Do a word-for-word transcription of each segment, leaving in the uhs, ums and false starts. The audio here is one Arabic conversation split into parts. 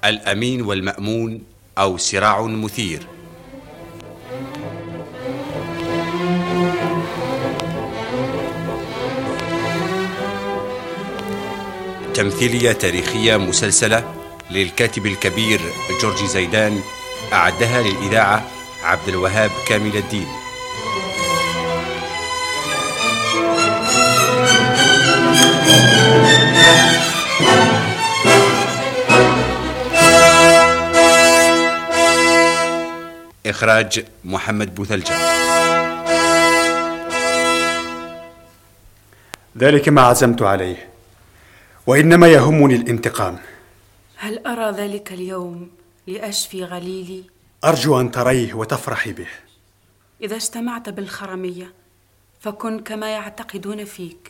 الأمين والمأمون أو صراع مثير. تمثيلية تاريخية مسلسلة للكاتب الكبير جورجي زيدان، أعدها للإذاعة عبد الوهاب كامل الدين. إخراج محمد بوثلجة. ذلك ما عزمت عليه، وإنما يهمني الانتقام. هل أرى ذلك اليوم لأشفي غليلي؟ أرجو أن تريه وتفرحي به. إذا اجتمعت بالخرمية فكن كما يعتقدون فيك.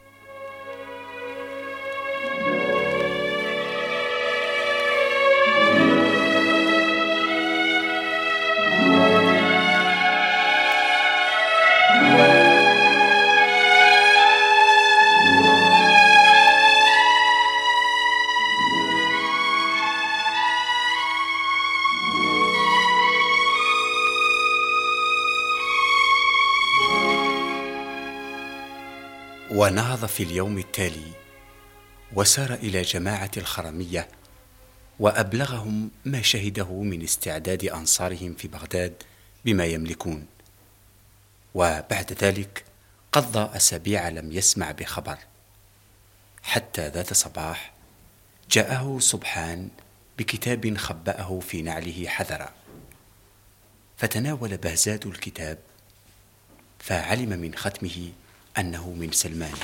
ونهض في اليوم التالي وسار إلى جماعة الخرمية وأبلغهم ما شهده من استعداد أنصارهم في بغداد بما يملكون. وبعد ذلك قضى أسابيع لم يسمع بخبر، حتى ذات صباح جاءه سبحان بكتاب خبأه في نعله حذرا، فتناول بهزاد الكتاب فعلم من ختمه أنه من سلمان.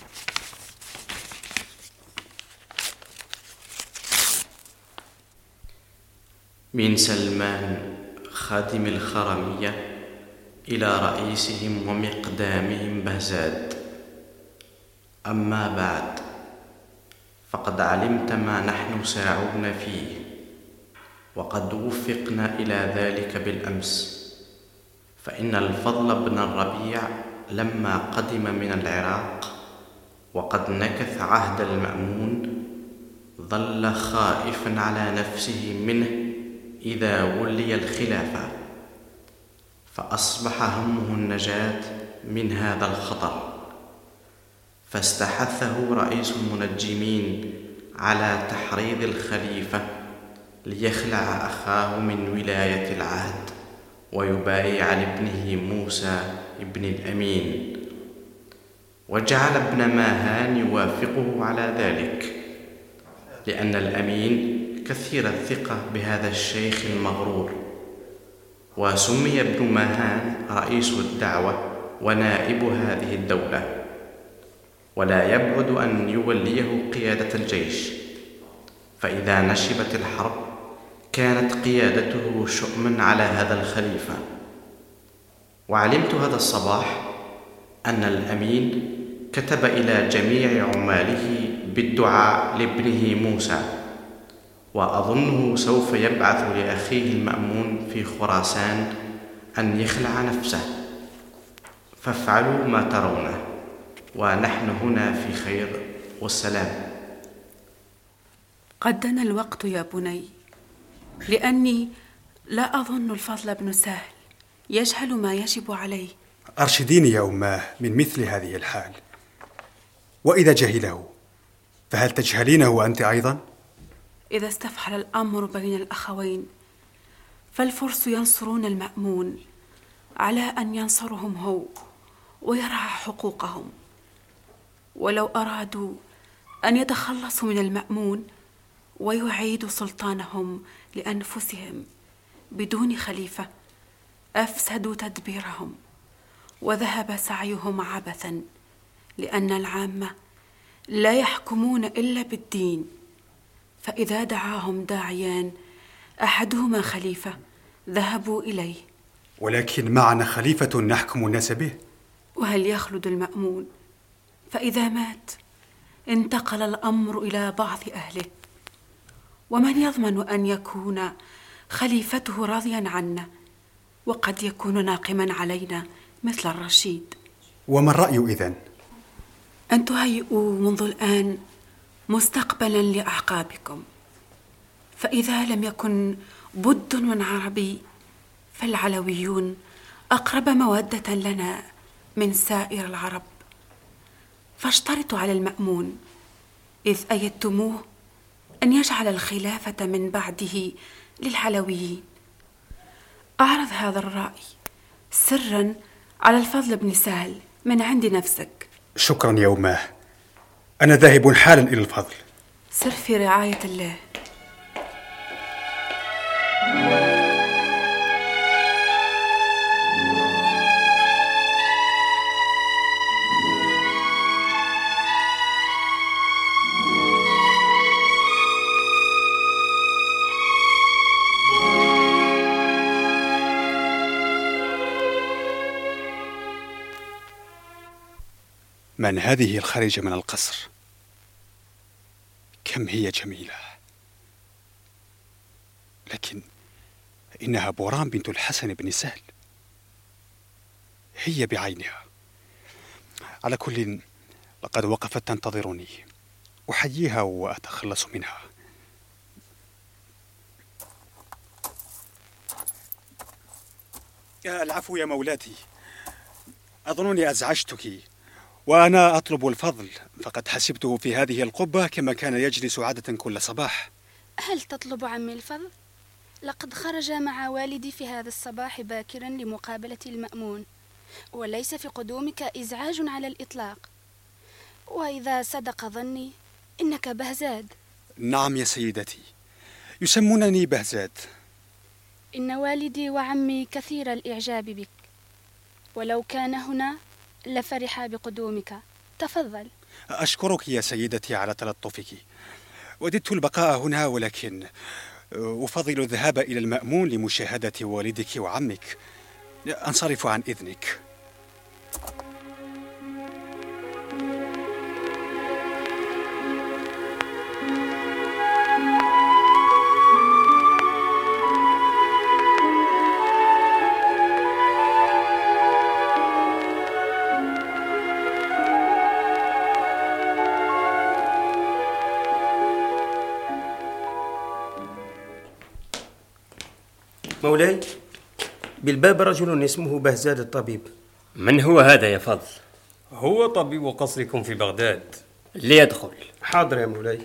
من سلمان خادم الخرمية إلى رئيسهم ومقدامهم بهزاد. أما بعد، فقد علمت ما نحن ساعون فيه، وقد وفقنا إلى ذلك بالأمس. فإن الفضل بن الربيع لما قدم من العراق وقد نكث عهد المأمون ظل خائفا على نفسه منه إذا ولي الخلافة، فأصبح همه النجاة من هذا الخطر، فاستحثه رئيس المنجمين على تحريض الخليفة ليخلع أخاه من ولاية العهد ويبايع لابنه موسى ابن الأمين، وجعل ابن ماهان يوافقه على ذلك، لأن الأمين كثير الثقة بهذا الشيخ المغرور. وسمي ابن ماهان رئيس الدعوة ونائب هذه الدولة، ولا يبعد أن يوليه قيادة الجيش، فإذا نشبت الحرب كانت قيادته شؤما على هذا الخليفة. وعلمت هذا الصباح أن الأمين كتب إلى جميع عماله بالدعاء لابنه موسى، وأظنه سوف يبعث لأخيه المأمون في خراسان أن يخلع نفسه، فافعلوا ما ترونه، ونحن هنا في خير والسلام. قد دنا الوقت يا بني، لأني لا أظن الفضل بن سهل يجهل ما يجب عليه. أرشديني يا أماه من مثل هذه الحال، وإذا جهله فهل تجهلينه أنت أيضا؟ إذا استفحل الأمر بين الأخوين فالفرس ينصرون المأمون على أن ينصرهم هو ويرعى حقوقهم، ولو أرادوا أن يتخلصوا من المأمون ويعيدوا سلطانهم لأنفسهم بدون خليفة أفسدوا تدبيرهم وذهب سعيهم عبثا، لأن العامة لا يحكمون إلا بالدين، فإذا دعاهم داعيان أحدهما خليفة ذهبوا إليه. ولكن معنا خليفة نحكم الناس به. وهل يخلد المأمون؟ فإذا مات انتقل الأمر إلى بعض أهله، ومن يضمن أن يكون خليفته راضيا عنا، وقد يكون ناقما علينا مثل الرشيد. وما الرأي إذن؟ أن تهيئوا منذ الآن مستقبلا لأعقابكم، فإذا لم يكن بد من عربي فالعلويون أقرب مودة لنا من سائر العرب، فاشترطوا على المأمون إذ أيدتموه أن يجعل الخلافة من بعده للعلويين. أعرض هذا الرأي سرا على الفضل بن سهل من عند نفسك. شكرا يا أماه، أنا ذاهب حالا إلى الفضل. سر في رعاية الله. من هذه الخارجة من القصر؟ كم هي جميلة، لكن إنها بوران بنت الحسن بن سهل، هي بعينها. على كل، لقد وقفت تنتظرني، أحييها وأتخلص منها. العفو يا مولاتي، أظنني أزعجتك وأنا أطلب الفضل، فقد حسبته في هذه القبة كما كان يجلس عادة كل صباح. هل تطلب عمي الفضل؟ لقد خرج مع والدي في هذا الصباح باكرا لمقابلة المأمون، وليس في قدومك إزعاج على الإطلاق، وإذا صدق ظني إنك بهزاد. نعم يا سيدتي، يسمونني بهزاد. إن والدي وعمي كثير الإعجاب بك، ولو كان هنا لفرح بقدومك. تفضل. أشكرك يا سيدتي على تلطفك. وددت البقاء هنا، ولكن أفضل الذهاب إلى المأمون لمشاهدة والدك وعمك. أنصرف عن إذنك. مولاي، بالباب رجل اسمه بهزاد الطبيب. من هو هذا يا فضل؟ هو طبيب قصركم في بغداد. ليدخل. حاضر يا مولاي.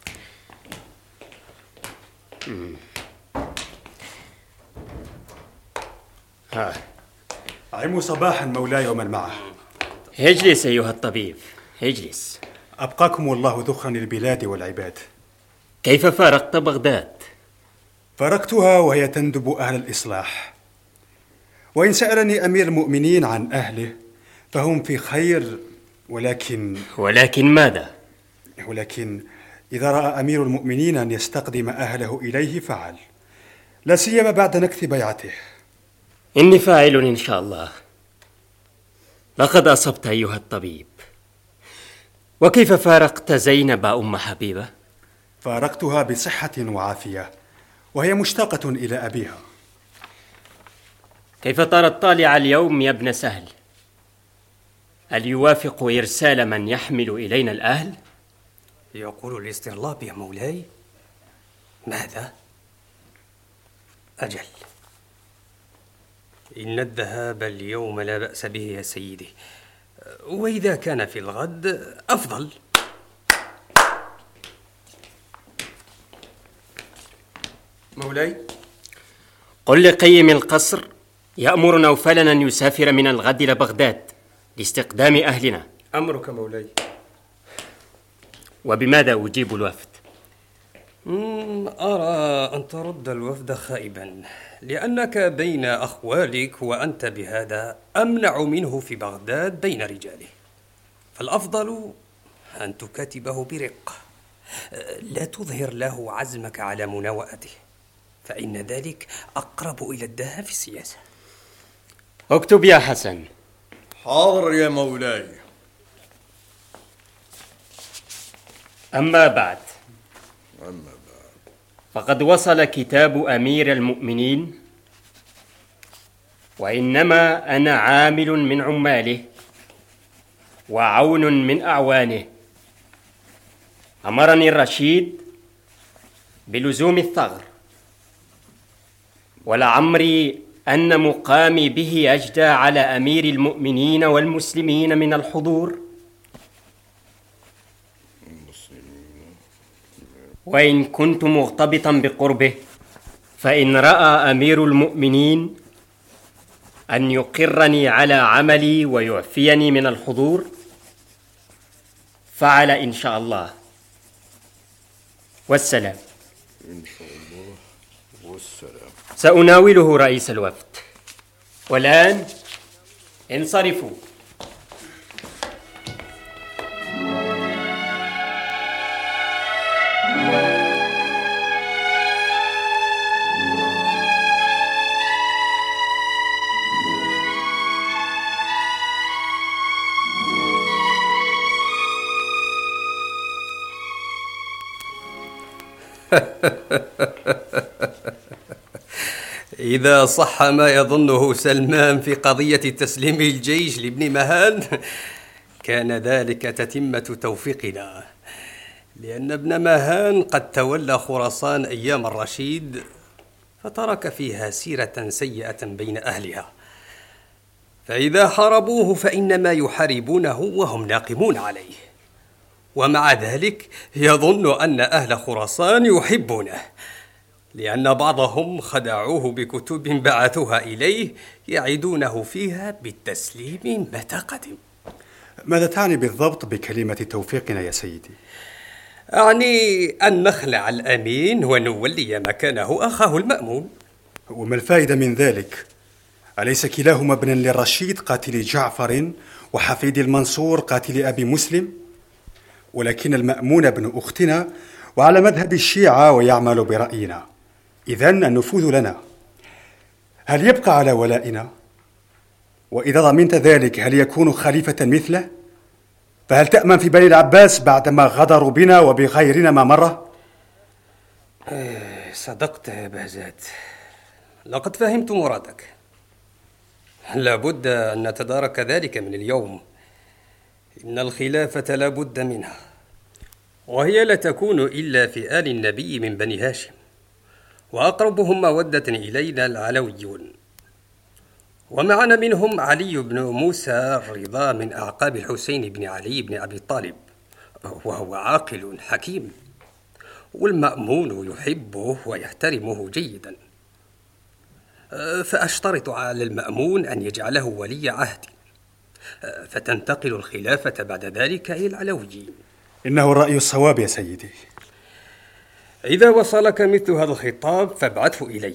ها عم صباحا مولاي ومن معه. اجلس أيها الطبيب، اجلس. أبقاكم الله ذخرا للبلاد والعباد. كيف فارقت بغداد؟ فارقتها وهي تندب أهل الإصلاح، وإن سألني أمير المؤمنين عن أهله فهم في خير، ولكن ولكن ماذا؟ ولكن إذا رأى أمير المؤمنين أن يستقدم أهله إليه فعل، لا سيما بعد نكث بيعته. إني فاعل إن شاء الله. لقد أصبت أيها الطبيب. وكيف فارقت زينب أم حبيبة؟ فارقتها بصحة وعافية، وهي مشتاقة إلى أبيها. كيف ترى الطالع اليوم يا ابن سهل؟ هل يوافق إرسال من يحمل إلينا الأهل؟ يقول الاسترلاب يا مولاي. ماذا؟ أجل، إن الذهاب اليوم لا بأس به يا سيدي، وإذا كان في الغد أفضل. مولاي، قل لقيم القصر يأمر نوفلا أن يسافر من الغد إلى بغداد لاستقدام أهلنا. أمرك مولاي. وبماذا أجيب الوفد؟ أرى أن ترد الوفد خائبا، لأنك بين أخوالك، وأنت بهذا أمنع منه في بغداد بين رجاله، فالأفضل أن تكاتبه برقة، لا تظهر له عزمك على مناوئته، فإن ذلك أقرب إلى الدهاء في السياسة. اكتب يا حسن. حاضر يا مولاي. أما بعد أما بعد فقد وصل كتاب أمير المؤمنين، وإنما أنا عامل من عماله وعون من أعوانه. أمرني الرشيد بلزوم الثغر، ولعمري أن مقامي به أجدى على أمير المؤمنين والمسلمين من الحضور. وإن كنت مغتبطا بقربه، فإن رأى أمير المؤمنين أن يقرني على عملي ويعفيني من الحضور فعل إن شاء الله. والسلام. إن شاء الله والسلام. سأناوله رئيس الوفد. والآن انصرفوا. إذا صح ما يظنه سلمان في قضية تسليم الجيش لابن مهان، كان ذلك تتمة توفيقنا، لأن ابن مهان قد تولى خراسان أيام الرشيد فترك فيها سيرة سيئة بين أهلها، فإذا حاربوه فإنما يحاربونه وهم ناقمون عليه، ومع ذلك يظن أن أهل خراسان يحبونه، لأن بعضهم خدعوه بكتب بعثوها إليه يعدونه فيها بالتسليم متى قدم. ماذا تعني بالضبط بكلمة توفيقنا يا سيدي؟ أعني أن نخلع الأمين ونولي مكانه أخاه المأمون. وما الفائدة من ذلك؟ أليس كلاهما ابنا للرشيد قاتل جعفر وحفيد المنصور قاتل أبي مسلم؟ ولكن المأمون ابن أختنا وعلى مذهب الشيعة ويعمل برأينا، إذن النفوذ لنا. هل يبقى على ولائنا؟ وإذا ضمنت ذلك هل يكون خليفة مثله؟ فهل تأمن في بني العباس بعدما غدروا بنا وبغيرنا ما مر؟ صدقت يا بهزاد، لقد فهمت مرادك. لابد أن نتدارك ذلك من اليوم. إن الخلافة لابد منها، وهي لا تكون إلا في آل النبي من بني هاشم، وأقربهم مودة إلينا العلويون، ومعنا منهم علي بن موسى الرضا من أعقاب الحسين بن علي بن أبي طالب، وهو عاقل حكيم، والمأمون يحبه ويحترمه جيدا، فأشترط على المأمون أن يجعله ولي عهد، فتنتقل الخلافة بعد ذلك إلى العلويين. إنه الرأي الصواب يا سيدي. إذا وصلك مثل هذا الخطاب فابعثه إلي.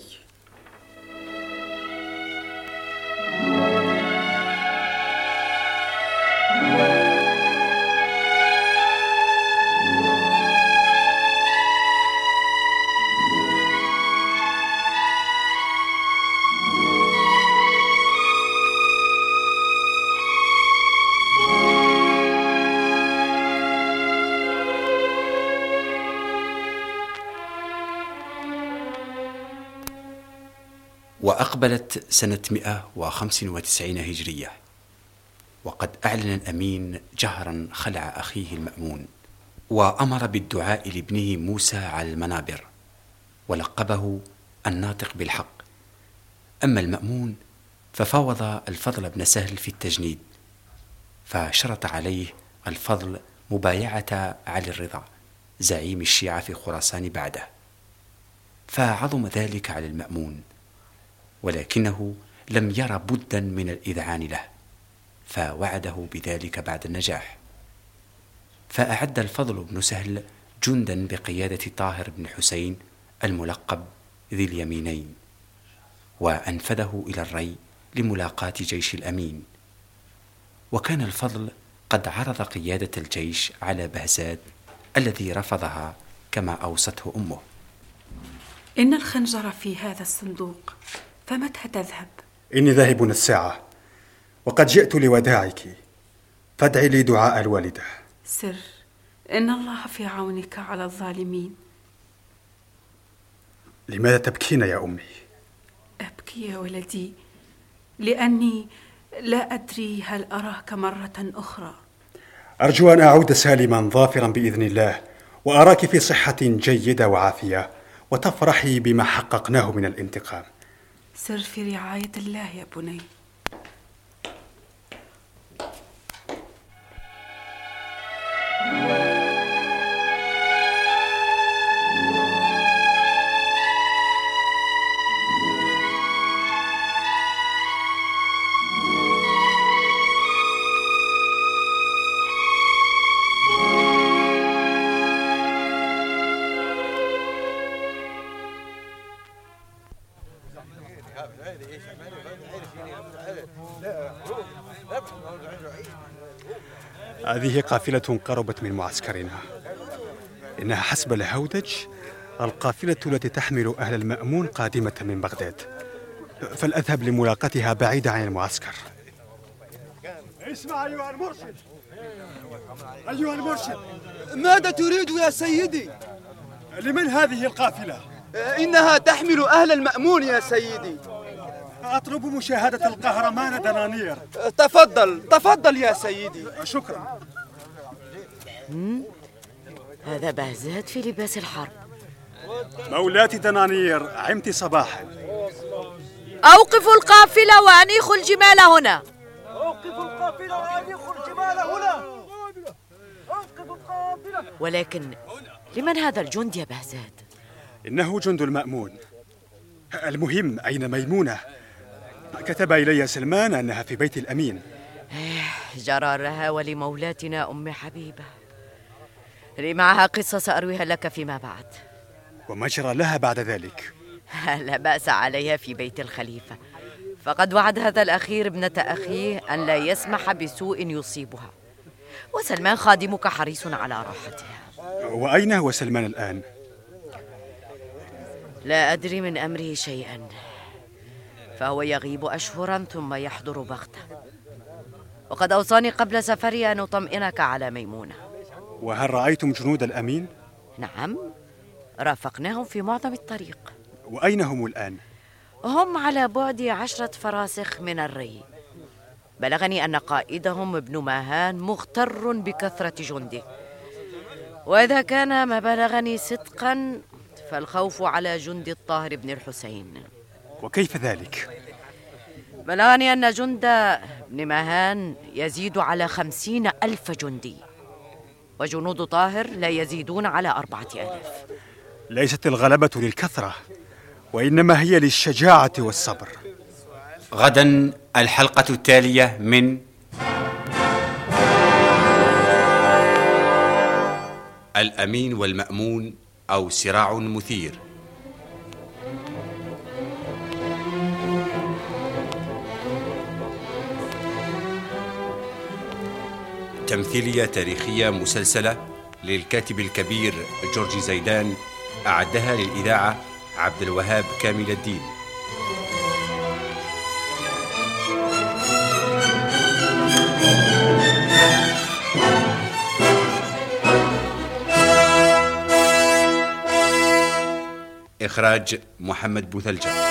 وأقبلت سنة مئة وخمسة وتسعين هجرية، وقد أعلن الأمين جهرا خلع أخيه المأمون، وأمر بالدعاء لابنه موسى على المنابر، ولقبه الناطق بالحق. أما المأمون ففاوض الفضل بن سهل في التجنيد، فشرط عليه الفضل مبايعة علي الرضا زعيم الشيعة في خراسان بعده، فعظم ذلك على المأمون، ولكنه لم ير بدا من الإذعان له، فوعده بذلك بعد النجاح. فأعد الفضل بن سهل جندا بقيادة طاهر بن حسين الملقب ذي اليمينين، وأنفذه إلى الري لملاقاة جيش الأمين. وكان الفضل قد عرض قيادة الجيش على بهزاد الذي رفضها كما أوصته أمه. إن الخنجر في هذا الصندوق، فمتى تذهب؟ إني ذاهب الساعة، وقد جئت لوداعك، فادعي لي دعاء الوالدة. سر، إن الله في عونك على الظالمين. لماذا تبكين يا أمي؟ أبكي يا ولدي لأني لا أدري هل أراك مرة أخرى. أرجو أن أعود سالما ظافرا بإذن الله، وأراك في صحة جيدة وعافية، وتفرحي بما حققناه من الانتقام. سر في رعاية الله يا بني. هذه قافلة قربت من معسكرنا. إنها حسب الهودج القافلة التي تحمل أهل المأمون قادمة من بغداد، فلأذهب لملاقاتها بعيدة عن المعسكر. اسمع أيها المرشد، أيها المرشد، ماذا تريد يا سيدي؟ لمن هذه القافلة؟ إنها تحمل أهل المأمون يا سيدي. أطلب مشاهدة القهرمان دنانير. تفضل تفضل يا سيدي. شكرا. هذا بهزاد في لباس الحرب. مولاتي دنانير، عمت صباحا. أوقفوا القافلة وأنيخوا الجمال هنا. أوقفوا القافلة وأنيخوا الجمال هنا. أوقفوا القافلة. ولكن لمن هذا الجند يا بهزاد؟ إنه جند المأمون. المهم، أين ميمونة؟ كتب إلي سلمان أنها في بيت الأمين. جرى لها ولمولاتنا أم حبيبة. لي معها قصة سأرويها لك فيما بعد. وما جرى لها بعد ذلك؟ لا بأس عليها في بيت الخليفة، فقد وعد هذا الأخير ابنة أخيه أن لا يسمح بسوء يصيبها، وسلمان خادمك حريص على راحتها. وأين هو سلمان الآن؟ لا أدري من أمره شيئا، فهو يغيب أشهرا ثم يحضر بغتة، وقد أوصاني قبل سفري أن أطمئنك على ميمونة. وهل رأيتم جنود الأمين؟ نعم، رافقناهم في معظم الطريق. وأين هم الآن؟ هم على بعد عشرة فراسخ من الري. بلغني أن قائدهم ابن ماهان مغتر بكثرة جنده، وإذا كان ما بلغني صدقا فالخوف على جند الطاهر بن الحسين. وكيف ذلك؟ بلغني أن جند ابن ماهان يزيد على خمسين ألف جندي، وجنود طاهر لا يزيدون على أربعة آلاف. ليست الغلبة للكثرة، وإنما هي للشجاعة والصبر. غدا الحلقة التالية من الأمين والمأمون أو صراع مثير. تمثيلية تاريخية مسلسلة للكاتب الكبير جورجي زيدان، أعدها للإذاعة عبد الوهاب كامل الدين. إخراج محمد بوثلجة.